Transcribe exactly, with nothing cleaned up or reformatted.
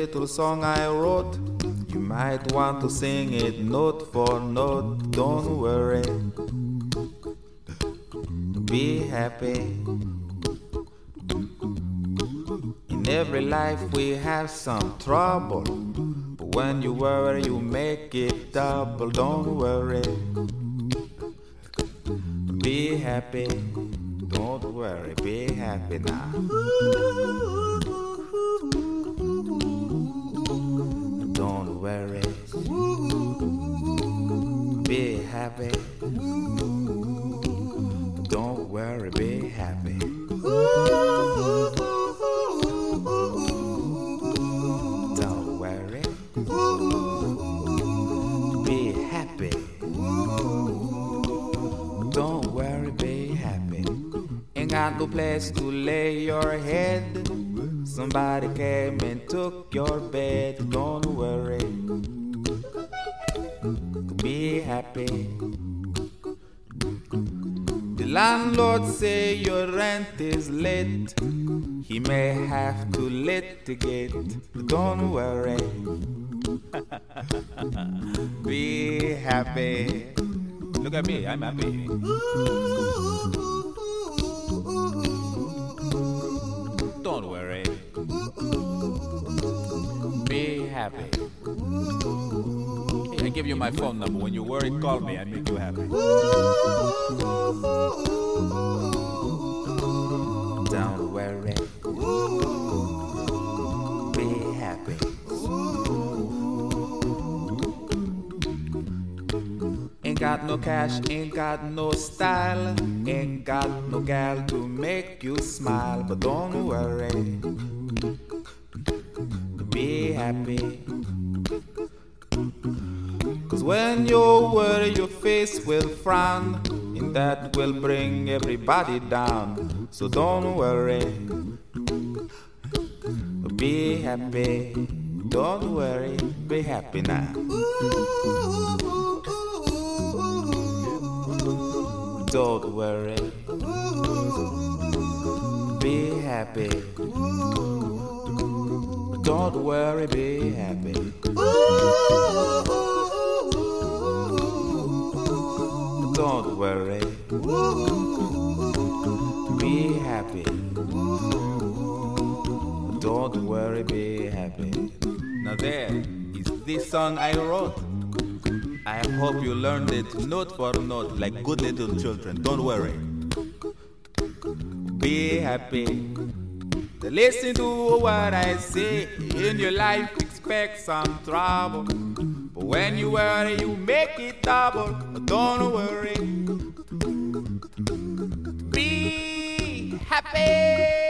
little song I wrote. You might want to sing it note for note. Don't worry, be happy. In every life we have some trouble, but when you worry you make it double. Don't worry, be happy. Don't worry, be happy now. Don't worry, be happy. Don't worry, be happy. Don't worry, be happy. Don't worry, be happy. Ain't got no place to lay your head. Somebody came and took your bed. Don't worry, be happy. The landlord say your rent is late. He may have to litigate. Don't worry, be happy. Look at me, I'm happy. Don't worry, be happy. Hey, I give you my phone number. When you worry, call me. I make you happy. Don't worry, be happy. Ain't got no cash, ain't got no style, ain't got no gal to make you smile. But don't worry, be happy. Cause when you worry your face will frown, and that will bring everybody down. So don't worry, be happy. Don't worry, be happy now. Don't worry, be happy. Don't worry, be happy. Don't worry, be happy. Don't worry, be happy. Now there is this song I wrote. I hope you learned it note for note like good little children. Don't worry, be happy. Listen to what I say. In your life expect some trouble, but when you worry you make it double. Don't worry, be happy.